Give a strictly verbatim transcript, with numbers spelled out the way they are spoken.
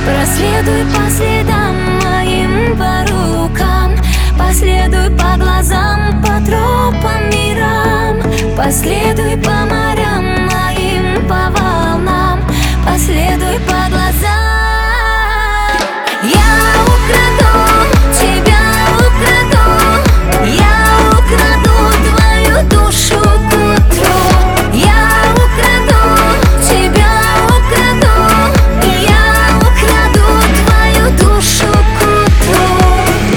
Проследуй по следам моим, по рукам, последуй по глазам, по тропам мирам.